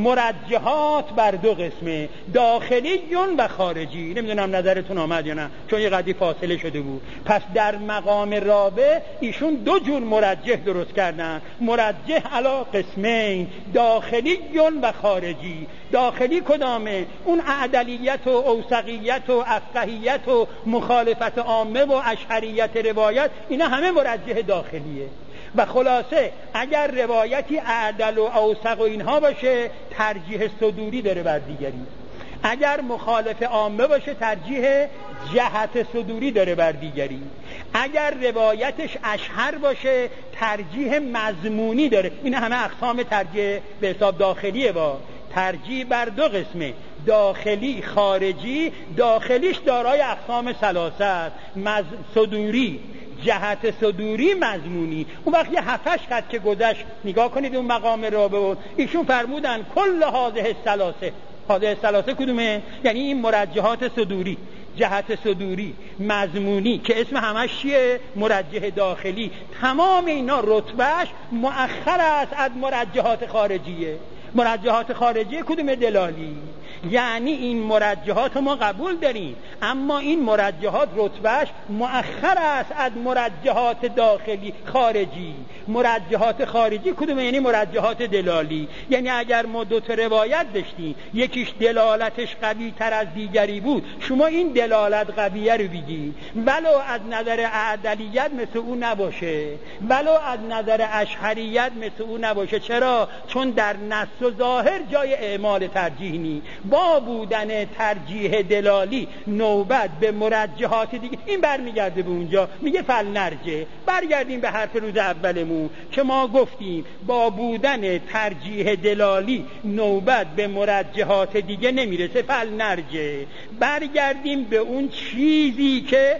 مرجحات بر 2 قسمه، داخلی و خارجی. نمیدونم نظرتون آمد یا نه، چون یه قدری فاصله شده بود. پس در مقام رابع ایشون 2 جور مرجح درست کردن. مرجح علا قسمین، داخلی و خارجی. داخلی کدامه؟ اون اعدلیت و اوثقیت و افقهیت و مخالفت عامه و اشعریت روایت، اینا همه مرجح داخلیه. و خلاصه اگر روایتی اعدل و اوثق و اینها باشه ترجیح صدوری داره بر دیگری، اگر مخالف عامه باشه ترجیح جهت صدوری داره بر دیگری، اگر روایتش اشهر باشه ترجیح مضمونی داره. این همه اقسام ترجیح به حساب داخلیه. با ترجیح بر 2 قسمه، داخلی خارجی. داخلیش دارای اقسام ثلاثه، صدوری، جهت صدوری، مضمونی. اون وقت یه 7-8 خط که گذشت نگاه کنید اون مقام رابع، ایشون فرمودن کل هذه الثلاثه. هذه الثلاثه کدومه؟ یعنی این مرجحات صدوری، جهت صدوری، مضمونی که اسم همش چیه؟ مرجح داخلی. تمام اینا رتبهش مؤخر است از مرجحات خارجیه. مرجحات خارجی کدوم؟ دلالی. یعنی این مرجحات ما قبول داریم، اما این مرجحات رتبهش مؤخر است از مرجحات داخلی خارجی. مرجحات خارجی کدومه؟ یعنی مرجحات دلالی. یعنی اگر ما 2 تا روایت داشتیم، یکیش دلالتش قوی تر از دیگری بود، شما این دلالت قویه رو بگی ولو از نظر اعدلیت مثل او نباشه، ولو از نظر اشهریت مثل او نباشه. چرا؟ چون در نص و ظاهر جای اعمال ترجیح نی. با بودن ترجیح دلالی نوبت به مرجحات دیگه، این برمیگرده به اونجا میگه فلنرجع. برگردیم به حرف روز اولمون که ما گفتیم با بودن ترجیح دلالی نوبت به مرجحات دیگه نمیرسه. فلنرجع، برگردیم به اون چیزی که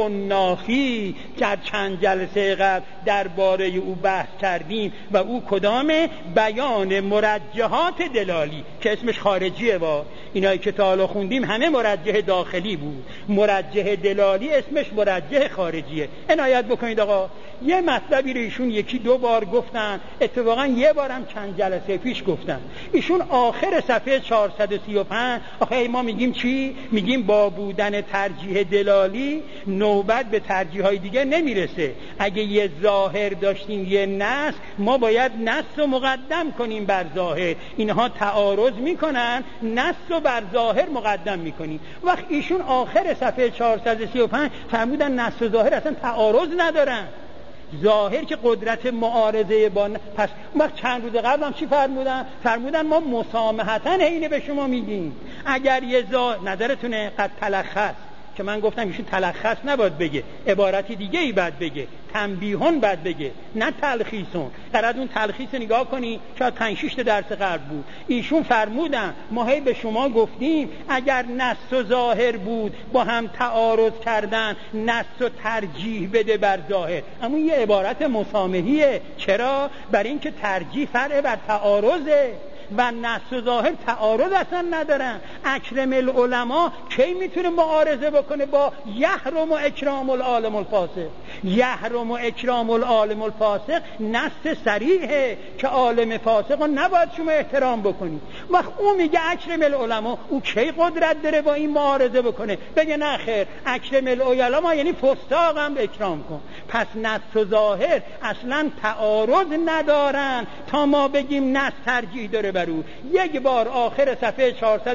کنافی در چند جلسه قبل درباره او بحث کردیم و او کدامه؟ بیان مرجحات دلالی که اسمش خارجیه. با اینایی که تا حالا خوندیم همه مرجح داخلی بود، مرجح دلالی اسمش مرجح خارجیه. عنایت بکنید آقا، یه مطلبی رو ایشون 1-2 بار گفتن، اتفاقا یه بارم چند جلسه پیش گفتن. ایشون آخر صفحه 435 آخه ما میگیم چی؟ میگیم با بودن ترجیح دلالی نوبت به ترجیح‌های دیگه نمیرسه. اگه یه ظاهر داشتیم یه نص، ما باید نص رو مقدم کنیم بر ظاهر. اینها تعارض میکنن، نص رو بر ظاهر مقدم میکنیم. وقت ایشون آخر صفحه 435 فرمودن نص و ظاهر اصلا تعارض ندارن. ظاهر که قدرت معارضه با پس ما چند روز قبل هم چی فرمودن ما مسامحتاً اینه به شما میگیم. اگر یه نظرتونه قد تلخص که من گفتم ایشون تلخص نباید بگه، عبارتی دیگه ای باید بگه، تنبیهون باید بگه، نه تلخیصون. قرار اون تلخیص نگاه کنی شاید 5-6 درس قبل بود. ایشون فرمودن ما هی به شما گفتیم اگر نص و ظاهر بود با هم تعارض کردن نص و ترجیح بده بر ظاهر. اما یه عبارت مسامحیه. چرا؟ برای اینکه ترجیح فرع بر تعارضه و نص و ظاهر تعارض اصلا ندارن. اکرم العلماء کی میتونه معارضه بکنه با یحرم و اکرام العالم الفاسق؟ یحرم و اکرام العالم الفاسق نص صریحه که عالم فاسق رو نباید شما احترام بکنی. وقت او میگه اکرم العلماء، او کی قدرت داره با این معارضه بکنه؟ بگه نه خیر، اکرم العلماء یعنی فساق هم اکرام کن. پس نص و ظاهر اصلا تعارض ندارن تا ما بگیم نص ترجیح داره بر او. یک بار آخر صفحه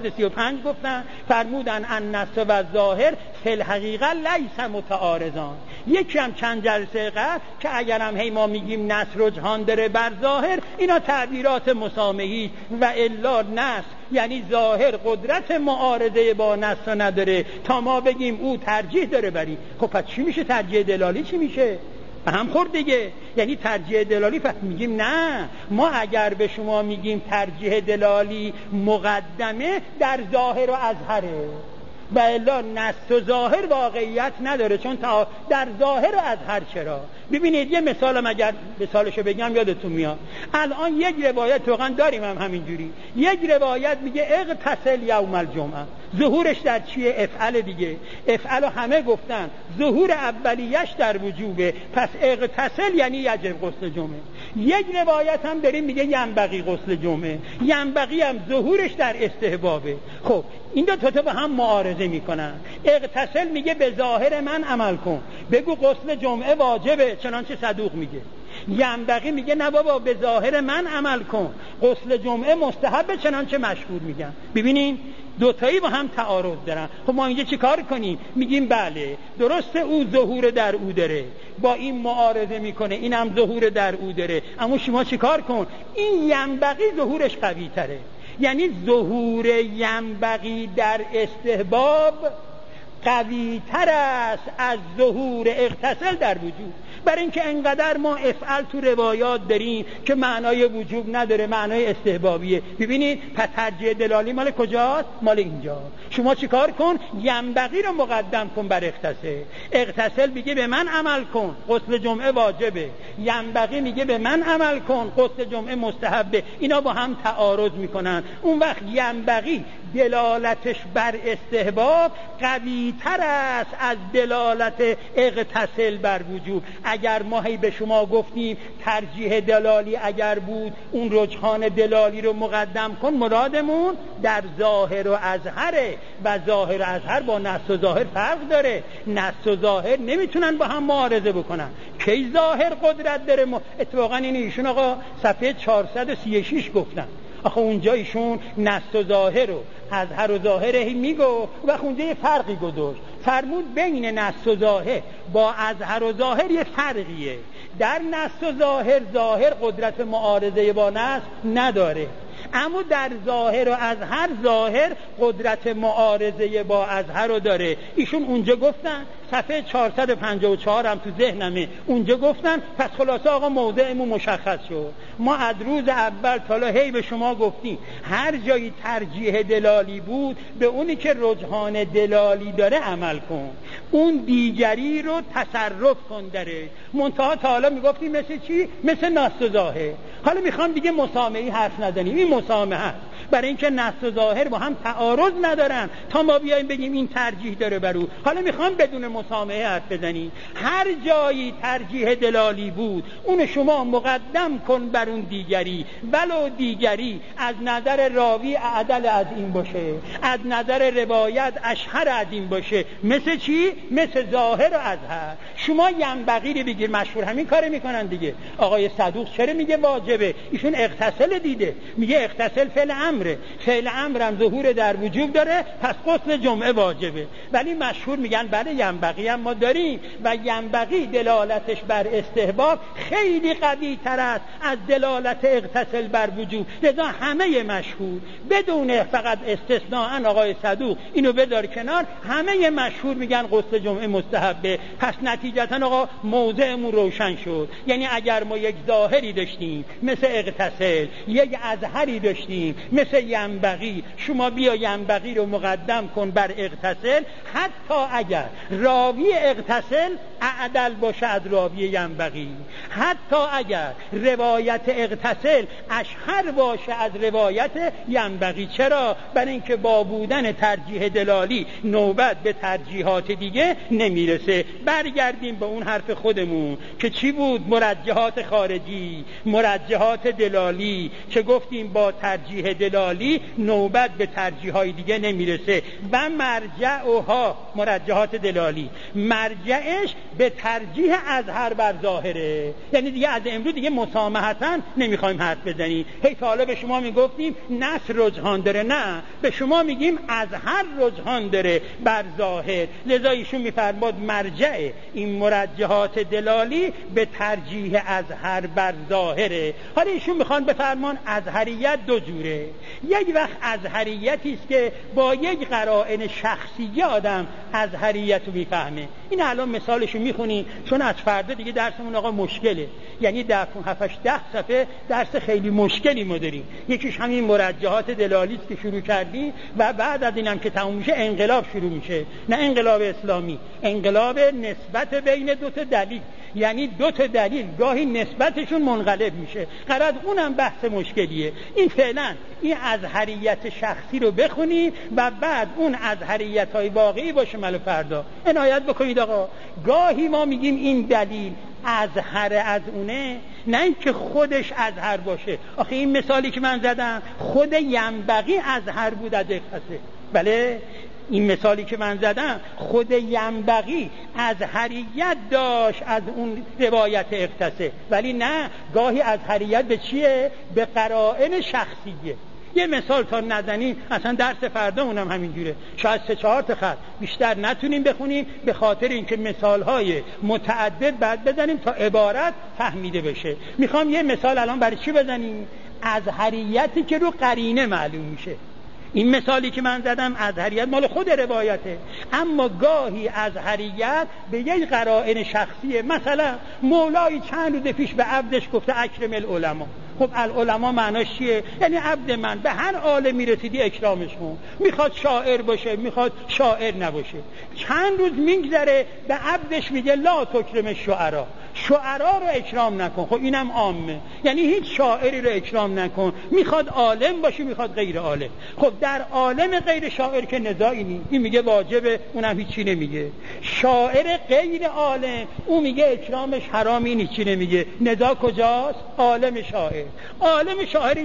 435 گفتن فرمودن النص و الظاهر فی الحقیقه لیس متعارضان. یکی هم چند جلسه قبل که اگرم هی ما میگیم نص رجحان داره بر ظاهر، اینا تعبیرات مسامحی و الا نص یعنی ظاهر قدرت معارضه با نص نداره تا ما بگیم او ترجیح داره بری. خب پس چی میشه ترجیح دلالی؟ چی میشه؟ هم خورد دیگه. یعنی ترجیح دلالی میگیم نه، ما اگر به شما میگیم ترجیح دلالی مقدمه در ظاهر و اظهره و الا نص و ظاهر واقعیت نداره، چون در ظاهر و اظهر. چرا؟ ببینید یه مثالم اگر مثالشو بگم یادتون میاد. الان یک روایت واقعا داریم همینجوری، یک روایت میگه اغتسل یوم الجمعه. ظهورش در چیه؟ افعل دیگه. افعل همه گفتن ظهور اولیش در وجوبه، پس اغتسل یعنی یجب غسل جمعه. یک روایت هم داریم میگه ینبغی غسل جمعه، ینبغی هم ظهورش در استحبابه. خب این دو تا با هم معارضه میکنن. اغتسل میگه به ظاهر من عمل کن، بگو غسل جمعه واجبه چنانچه صدوق میگه. ینبغی میگه نه بابا به ظاهر من عمل کن، غسل جمعه مستحبه چنانچه مشهور میگن. ببینین دوتایی با هم تعارض دارن. خب ما اینجا چی کار کنیم؟ میگیم بله درسته او ظهور در او داره، با این معارضه میکنه، اینم ظهور در او داره، اما شما چی کار کن؟ این ینبغی ظهورش قوی تره. یعنی ظهور ینبغی در استحباب قوی تر است از ظهور اغتسل در وجوب. برای اینکه انقدر ما افعل تو روایات داریم که معنای وجوب نداره، معنای استحبابیه. ببینید پس ترجیح دلالی مال کجاست؟ مال اینجا. شما چیکار کن؟ ینبغی رو مقدم کن بر اغتسل. اغتسل میگه به من عمل کن، غسل جمعه واجبه. ینبغی میگه به من عمل کن، غسل جمعه مستحبه. اینا با هم تعارض میکنن. اون وقت ینبغی دلالتش بر استحباب قوی تر است از دلالت اغتسل بر وجوب. اگر ما هی به شما گفتیم ترجیح دلالی اگر بود اون رجحان دلالی رو مقدم کن، مرادمون در ظاهر و اظهره و ظاهر و اظهر با نص و ظاهر فرق داره. نص و ظاهر نمیتونن با هم معارضه بکنن. کی ظاهر قدرت داره؟ اتفاقا این ایشون آقا صفحه 436 گفتن. آخه اونجا ایشون نص و ظاهر و اظهر و ظاهره میگو و اونجا یه فرقی گذاشت. فرمود بین نص و ظاهر با اظهر و ظاهر یه فرقیه. در نص و ظاهر ظاهر قدرت معارضه با نص نداره، اما در ظاهر و اظهر ظاهر قدرت معارضه با اظهر رو داره. ایشون اونجا گفتن صفحه 454 هم تو ذهنمه، اونجا گفتن پس خلاصه آقا موضعمون مشخص شد. ما از روز اول تا هی به شما گفتیم هر جایی ترجیح دلالی بود به اونی که رجحان دلالی داره عمل کن، اون دیگری رو تصرف کن داره. منتها تا حالا میگفتیم مثل چی؟ مثل نص و ظاهر. حالا میخوام دیگه مسامحی حرف نزنیم، این مسامحه برای اینکه نص و ظاهر با هم تعارض ندارن تا ما بیایم بگیم این ترجیح داره بر او. حالا میخوام بدون مسامحه حرف بزنیم. هر جایی ترجیح دلالی بود اون شما مقدم کن بر اون دیگری، ولو دیگری از نظر راوی عدل از این باشه، از نظر روایت اشهر از این باشه. مثل چی؟ مثل ظاهر و اظهر. شما ینبغی رو بگیر، مشهور همین کار میکنن دیگه. آقای صدوق چرا میگه واجبه؟ ایشون اغتسل دیده، میگه اغتسل فعل امر، امره، فعل امرم ظهور در وجوب داره، پس غسل جمعه واجبه. ولی مشهور میگن بله ینبغی هم ما داریم و ینبغی دلالتش بر استحباب خیلی قوی تر است از دلالت اغتسل بر وجوب. لذا همه مشهور بدون فقط استثناء آقای صدوق اینو بدار کنار، همه مشهور میگن غسل جمعه مستحبه. پس نتیجتا آقا موضعمون روشن شد. یعنی اگر ما یک ظاهری داشتیم مثل اغتسل، یک اظهری داشتیم مثل ینبغی، شما بیا ینبغی رو مقدم کن بر اغتسل، حتی اگر راوی اغتسل اعدل باشه از راوی ینبغی، حتی اگر روایت اغتسل اشهر باشه از روایت ینبغی. چرا؟ برای اینکه با بودن ترجیح دلالی نوبت به ترجیحات دیگه نمیرسه. برگردیم به اون حرف خودمون که چی بود؟ مرجحات خارجی، مرجحات دلالی، که گفتیم با ترجیح دلالی نوبت به ترجیحات دیگه نمیرسه. و مرجعها، مرجحات دلالی مرجعش به ترجیح اظهر بر ظاهره. یعنی دیگه از امروز دیگه مسامحتاً نمیخوایم حرف بزنیم. هی تا حالا به شما میگفتیم نص رجحان داره، نه، به شما میگیم اظهر رجحان داره بر ظاهر. لذا ایشون میفرماد مرجع این مرجحات دلالی به ترجیح اظهر بر ظاهره. حالا ایشون میخوان بفرمان اظهریت دو جوره. یک وقت اظهریتی است که با یک قرائن شخصی آدم اظهریت رو میفهمه. این الان مثالشو میخونیم چون از فردا دیگه درسمون آقا مشکله. یعنی در 7-10 صفحه درس خیلی مشکلی ما داریم. یکیش همین مرجحات دلالی است که شروع کردیم و بعد از اینم که تموم میشه انقلاب شروع میشه. نه انقلاب اسلامی، انقلاب نسبت بین دو تا دلیل. یعنی دو تا دلیل گاهی نسبتشون منقلب میشه. قرار اونم بحث مشکلیه. این فعلا این اظهریت شخصی رو بخونید و بعد اون اظهریت‌های واقعی باشه مال فردا. عنایت بکنید آقا. گاهی ما میگیم این دلیل اظهر از اونه، نه اینکه خودش اظهر باشه. آخه این مثالی که من زدم خود ینبغی اظهر بود از اغتسل. بله، این مثالی که من زدم خود ینبغی اظهریت داشت از اون روایت اغتسل، ولی نه، گاهی اظهریت به چیه؟ به قرائن شخصیه. یه مثال تا نزنیم اصلا درس فردا اونم همینجوره، شاید 3-4 تا خط بیشتر نتونیم بخونیم، به خاطر اینکه مثالهای متعدد بعد بزنیم تا عبارت فهمیده بشه. میخوام یه مثال الان برای چی بزنیم؟ اظهریتی که رو قرینه معلوم میشه. این مثالی که من زدم اظهریت مال خود روایته، اما گاهی اظهریت به یک قرائن شخصیه. مثلا مولای چند روز پیش به عبدش گفته اکرم العلماء. خب العلماء معناش چیه؟ یعنی عبد من به هر عالمی رسیدی اکرامش کن. میخواد شاعر باشه، میخواد شاعر نباشه. چند روز میگذره به عبدش میگه لا تکرم الشعرا، شعرا رو اکرام نکن. خب اینم عامه، یعنی هیچ شاعری رو اکرام نکن. میخواد عالم باشه، میخواد غیر عالم. خب در عالم غیر شاعر که نزاعی نیست، این میگه واجبه، اونم هیچی نمیگه. شاعر غیر عالم اون میگه اکرامش حرام، این هیچی نمیگه. نزاع کجاست؟ عالم شاعر. عالم شاعری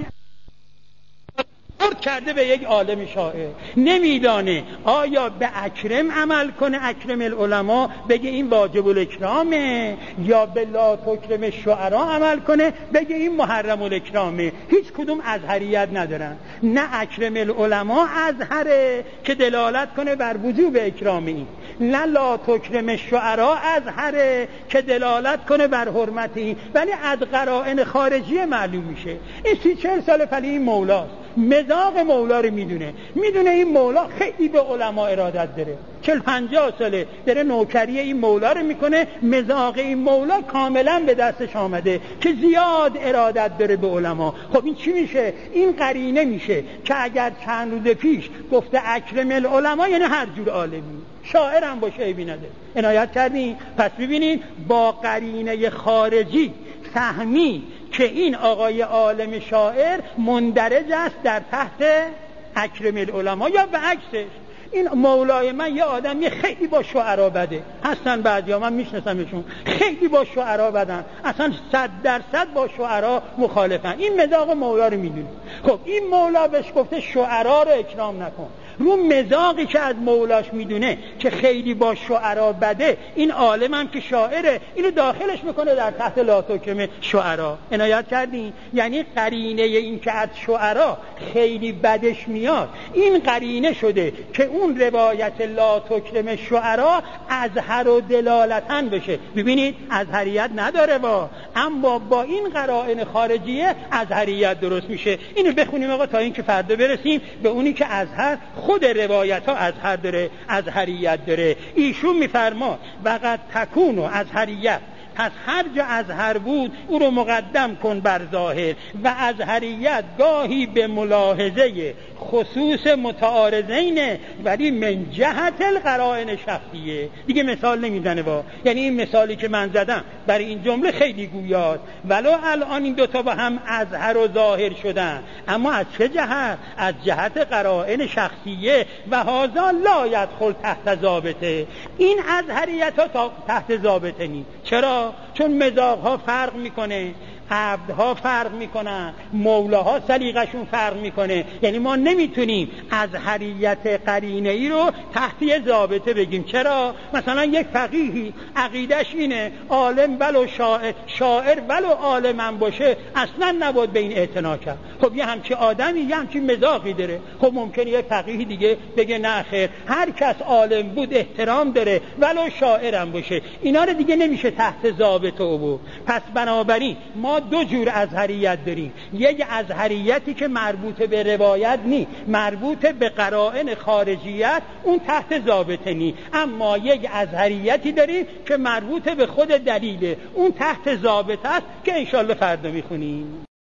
کرده به یک عالم شاعر، نمیدانه آیا به اکرم عمل کنه، اکرم العلماء بگه این واجب الاکرامه، یا به لا تکرم الشعرا عمل کنه بگه این محرم الاکرامه. هیچ کدوم اظهریت ندارن. نه اکرم العلماء اظهره که دلالت کنه بر وجوب اکرام این، نه لا تکرم الشعرا اظهره که دلالت کنه بر حرمت این. ولی از قرائن خارجی معلوم میشه. این 30-40 سال پلی این مولاست، مذاق مولا رو میدونه این مولا خیلی به علما ارادت داره، 40-50 ساله داره نوکری این مولا رو میکنه. مذاق این مولا کاملا به دستش آمده که زیاد ارادت داره به علما. خب این چی میشه؟ این قرینه میشه که اگر چند روز پیش گفته اکرم العلماء یعنی هر جور عالمی، شاعر هم باشه عیبی نداره. عنایت کردین؟ پس ببینید با قرینه خارجی فهمی که این آقای عالم شاعر مندرج است در تحت اکرم العلماء، یا به عکسش. این مولای من یه آدمی خیلی با شعرا بده هستن، بعضیا من میشناسمشون، خیلی با شعرا بدن، اصلا 100% با شعرا مخالفن. این مذاق مولا رو میدونه. خب این مولا بهش گفته شعرا رو اکرام نکن. رو مزاقی که از مولاش میدونه که خیلی با شعرا بده، این عالم هم که شاعره اینو داخلش میکنه در تحت لا تکرم شعرا. عنایت کردین؟ یعنی قرینه این که از شعرا خیلی بدش میاد، این قرینه شده که اون روایت لا تکرم شعرا ازهر و دلالتاً بشه. ببینید ازهریت نداره اما با این قرائن خارجیه ازهریت درست میشه. اینو بخونیم آقا تا اینکه فردا برسیم به اونی که ازهر خود روایت ها ازهر داره، ازهریت داره. ایشون میفرما وقد تکون ازهریت، پس هر جا ازهر بود او رو مقدم کن بر ظاهر، و ازهریت گاهی به ملاحظه خصوص متعارضین ولی من جهت القرائن شخصیه. دیگه مثال نمیزنه یعنی این مثالی که من زدم برای این جمله خیلی گویاست، ولو الان این دوتا با هم ازهر و ظاهر شدن، اما از چه جهت؟ از جهت قرائن شخصیه و هذا لا یدخل تحت ضابطه. این ازهریت ها تحت ضابطه نیست. چرا؟ چون مذاق ها فرق میکنه، عبدها فرق میکنن، مولاها سلیقشون فرق میکنه. یعنی ما نمیتونیم ازهریت قرینه ای رو تحت ضابطه بگیم. چرا؟ مثلا یک فقیهی عقیدش اینه عالم ولو شاعر ولو عالم باشه اصلا نباید به این اعتنا کرد. خب یه همچی آدمی یه همچی مذاقی داره، خب ممکنه یک فقیه دیگه بگه نه خیر، هر کس عالم بود احترام داره ولو شاعرم باشه. اینا رو دیگه نمیشه تحت ضابطه بود. پس بنابراین ما دو جور ازهریت داریم، یک ازهریتی که مربوط به روایت نی، مربوط به قرائن خارجیت، اون تحت ضابطه نی. اما یک ازهریتی داریم که مربوط به خود دلیله، اون تحت ضابطه است که انشالله فردا میخونیم.